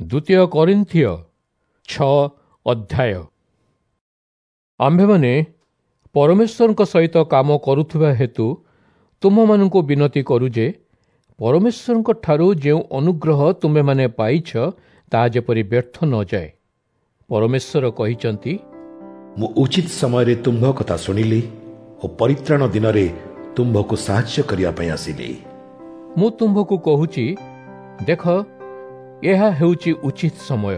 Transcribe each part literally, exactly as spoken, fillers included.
ଦ୍ୱିତୀୟ କରିନ୍ଥିୟ ଛଅ ଅଧ୍ୟାୟ। ଆମ୍ଭେମାନେ ପରମେଶ୍ୱରଙ୍କ ସହିତ କାମ କରୁଥିବା ହେତୁ ତୁମମାନଙ୍କୁ ବିନତି କରୁ ଯେ ପରମେଶ୍ୱରଙ୍କ ଠାରୁ ଯେଉଁ ଅନୁଗ୍ରହ ତୁମେମାନେ ପାଇଛ ତାହା ଯେପରି ବ୍ୟର୍ଥ ନ ଯାଏ। ପରମେଶ୍ୱର କହିଛନ୍ତି, ମୁଁ ଉଚିତ ସମୟରେ ତୁମ୍ଭ କଥା ଶୁଣିଲି ଓ ପରିତ୍ରାଣ ଦିନରେ ତୁମ୍ଭକୁ ସାହାଯ୍ୟ କରିବା ପାଇଁ ଆସିଲି। ମୁଁ ତୁମ୍ଭକୁ କହୁଛି, ଦେଖ, ଏହା ହେଉଛି ଉଚିତ ସମୟ,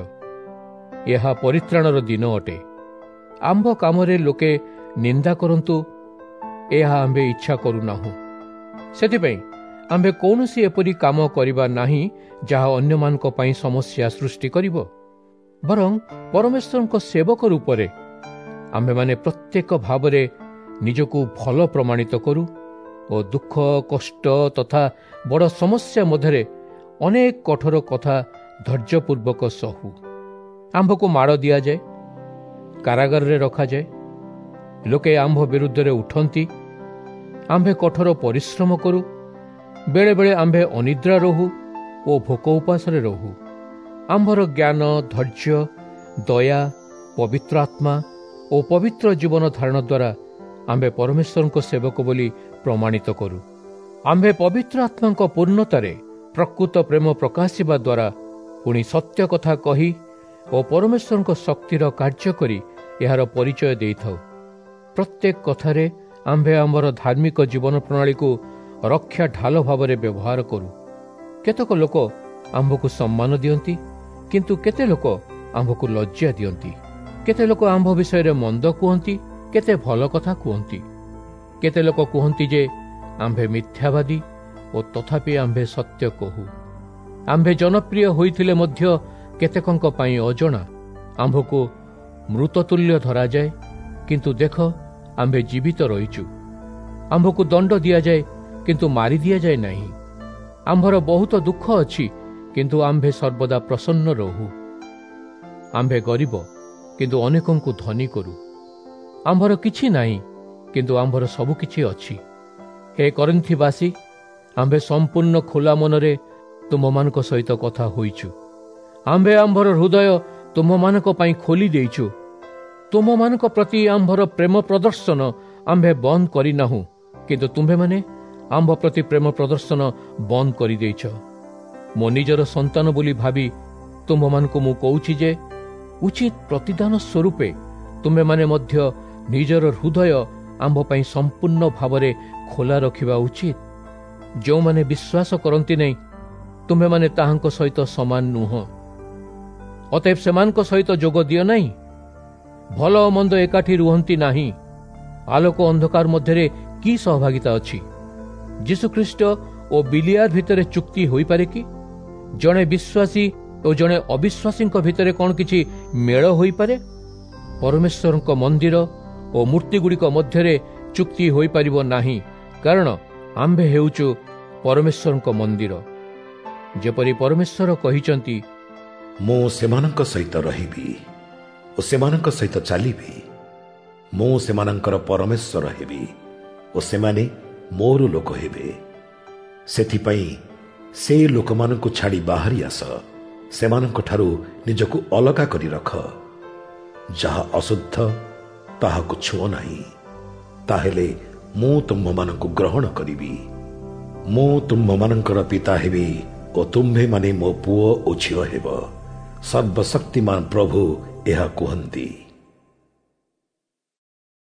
ଏହା ପରିତ୍ରାଣର ଦିନ ଅଟେ। ଆମ୍ଭ କାମରେ ଲୋକେ ନିନ୍ଦା କରନ୍ତୁ, ଏହା ଆମ୍ଭେ ଇଚ୍ଛା କରୁନାହୁଁ। ସେଥିପାଇଁ ଆମ୍ଭେ କୌଣସି ଏପରି କାମ କରିବା ନାହିଁ ଯାହା ଅନ୍ୟମାନଙ୍କ ପାଇଁ ସମସ୍ୟା ସୃଷ୍ଟି କରିବ। ବରଂ ପରମେଶ୍ୱରଙ୍କ ସେବକ ରୂପରେ ଆମ୍ଭେମାନେ ପ୍ରତ୍ୟେକ ଭାବରେ ନିଜକୁ ଭଲ ପ୍ରମାଣିତ କରୁ ଓ ଦୁଃଖ କଷ୍ଟ ତଥା ବଡ଼ ସମସ୍ୟା ମଧ୍ୟରେ ଅନେକ କଠୋର କଥା ଧୈର୍ଯ୍ୟପୂର୍ବକ ସହୁ। ଆମ୍ଭକୁ ମାଡ଼ ଦିଆଯାଏ, କାରାଗାରରେ ରଖାଯାଏ, ଲୋକେ ଆମ୍ଭ ବିରୁଦ୍ଧରେ ଉଠନ୍ତି। ଆମ୍ଭେ କଠୋର ପରିଶ୍ରମ କରୁ, ବେଳେବେଳେ ଆମ୍ଭେ ଅନିଦ୍ରା ରହୁ ଓ ଭୋକ ଉପାସରେ ରହୁ। ଆମ୍ଭର ଜ୍ଞାନ, ଧୈର୍ଯ୍ୟ, ଦୟା, ପବିତ୍ର ଆତ୍ମା ଓ ପବିତ୍ର ଜୀବନ ଧାରଣ ଦ୍ୱାରା ଆମ୍ଭେ ପରମେଶ୍ୱରଙ୍କ ସେବକ ବୋଲି ପ୍ରମାଣିତ କରୁ। ଆମ୍ଭେ ପବିତ୍ର ଆତ୍ମାଙ୍କ ପୂର୍ଣ୍ଣତାରେ ପ୍ରକୃତ ପ୍ରେମ ପ୍ରକାଶିବା ଦ୍ୱାରା ପୁଣି ସତ୍ୟ କଥା କହି ଓ ପରମେଶ୍ୱରଙ୍କ ଶକ୍ତିର କାର୍ଯ୍ୟ କରି ଏହାର ପରିଚୟ ଦେଇଥାଉ। ପ୍ରତ୍ୟେକ କଥାରେ ଆମ୍ଭେ ଆମର ଧାର୍ମିକ ଜୀବନ ପ୍ରଣାଳୀକୁ ରକ୍ଷା ଢାଲ ଭାବରେ ବ୍ୟବହାର କରୁ। କେତେକ ଲୋକ ଆମ୍ଭକୁ ସମ୍ମାନ ଦିଅନ୍ତି, କିନ୍ତୁ କେତେ ଲୋକ ଆମ୍ଭକୁ ଲଜ୍ଜା ଦିଅନ୍ତି। କେତେ ଲୋକ ଆମ୍ଭ ବିଷୟରେ ମନ୍ଦ କୁହନ୍ତି, କେତେ ଭଲ କଥା କୁହନ୍ତି। କେତେ ଲୋକ କୁହନ୍ତି ଯେ ଆମ୍ଭେ ମିଥ୍ୟାବାଦୀ ଓ ତଥାପି ଆମ୍ଭେ ସତ୍ୟ କହୁ। ଆମ୍ଭେ ଜନପ୍ରିୟ ହୋଇଥିଲେ ମଧ୍ୟ କେତେକଙ୍କ ପାଇଁ ଅଜଣା। ଆମ୍ଭକୁ ମୃତତୁଲ୍ୟ ଧରାଯାଏ, କିନ୍ତୁ ଦେଖ, ଆମ୍ଭେ ଜୀବିତ ରହିଛୁ। ଆମ୍ଭକୁ ଦଣ୍ଡ ଦିଆଯାଏ, କିନ୍ତୁ ମାରି ଦିଆଯାଏ ନାହିଁ। ଆମ୍ଭର ବହୁତ ଦୁଃଖ ଅଛି, କିନ୍ତୁ ଆମ୍ଭେ ସର୍ବଦା ପ୍ରସନ୍ନ ରହୁ। ଆମ୍ଭେ ଗରିବ, କିନ୍ତୁ ଅନେକଙ୍କୁ ଧନୀ କରୁ। ଆମ୍ଭର କିଛି ନାହିଁ, କିନ୍ତୁ ଆମ୍ଭର ସବୁ କିଛି ଅଛି। ହେ କରିନ୍ଥିବାସୀ, ଆମ୍ଭେ ସମ୍ପୂର୍ଣ୍ଣ ଖୋଲା ମନରେ ତୁମମାନଙ୍କ ସହିତ କଥା ହୋଇଛୁ। ଆମ୍ଭେ ଆମ୍ଭର ହୃଦୟ ତୁମମାନଙ୍କ ପାଇଁ ଖୋଲି ଦେଇଛୁ। ତୁମମାନଙ୍କ ପ୍ରତି ଆମ୍ଭର ପ୍ରେମ ପ୍ରଦର୍ଶନ ଆମ୍ଭେ ବନ୍ଦ କରିନାହୁଁ, କିନ୍ତୁ ତୁମ୍ଭେମାନେ ଆମ୍ଭ ପ୍ରତି ପ୍ରେମ ପ୍ରଦର୍ଶନ ବନ୍ଦ କରିଦେଇଛ। ମୋ ନିଜର ସନ୍ତାନ ବୋଲି ଭାବି ତୁମ୍ଭମାନଙ୍କୁ ମୁଁ କହୁଛି ଯେ ଉଚିତ ପ୍ରତିଦାନ ସ୍ୱରୂପେ ତୁମ୍ଭେମାନେ ମଧ୍ୟ ନିଜର ହୃଦୟ ଆମ୍ଭ ପାଇଁ ସମ୍ପୂର୍ଣ୍ଣ ଭାବରେ ଖୋଲା ରଖିବା ଉଚିତ। ଯେଉଁମାନେ ବିଶ୍ୱାସ କରନ୍ତି ନାହିଁ, ତୁମ୍ଭେମାନେ ତାହାଙ୍କ ସହିତ ସମାନ ନୁହଁ। ଅତଏବ ସେମାନଙ୍କ ସହିତ ଯୋଗ ଦିଅ ନାହିଁ। ଭଲ ଓ ମନ୍ଦ ଏକାଠି ରୁହନ୍ତି ନାହିଁ। ଆଲୋକ ଅନ୍ଧକାର ମଧ୍ୟରେ କି ସହଭାଗିତା ଅଛି? ଯୀଶୁଖ୍ରୀଷ୍ଟ ଓ ବିଲିଆର ଭିତରେ ଚୁକ୍ତି ହୋଇପାରେ କି? ଜଣେ ବିଶ୍ୱାସୀ ଓ ଜଣେ ଅବିଶ୍ୱାସୀଙ୍କ ଭିତରେ କ'ଣ କିଛି ମେଳ ହୋଇପାରେ? ପରମେଶ୍ୱରଙ୍କ ମନ୍ଦିର ଓ ମୂର୍ତ୍ତିଗୁଡ଼ିକ ମଧ୍ୟରେ ଚୁକ୍ତି ହୋଇପାରିବ ନାହିଁ, କାରଣ ଆମ୍ଭେ ହେଉଛୁ ପରମେଶ୍ୱରଙ୍କ ମନ୍ଦିର। ଯେପରି ପରମେଶ୍ୱର କହିଛନ୍ତି, ମୁଁ ସେମାନଙ୍କ ସହିତ ରହିବି ଓ ସେମାନଙ୍କ ସହିତ ଚାଲିବି। ମୁଁ ସେମାନଙ୍କର ପରମେଶ୍ୱର ହେବି ଓ ସେମାନେ ମୋର ଲୋକ ହେବେ। ସେଥିପାଇଁ ସେ ଲୋକମାନଙ୍କୁ ଛାଡ଼ି ବାହାରି ଆସ। ସେମାନଙ୍କଠାରୁ ନିଜକୁ ଅଲଗା କରି ରଖ। ଯାହା ଅଶୁଦ୍ଧ ତାହାକୁ ଛୁଅ ନାହିଁ, ତାହେଲେ ମୁଁ ତୁମ୍ଭମାନଙ୍କୁ ଗ୍ରହଣ କରିବି। ମୁଁ ତୁମ୍ଭମାନଙ୍କର ପିତା ହେବି ଓ ତୁମ୍ଭେମାନେ ମୋ ପୁଅ ଓ ଝିଅ ହେବ। ସର୍ବଶକ୍ତିମାନ ପ୍ରଭୁ ଏହା କୁହନ୍ତି।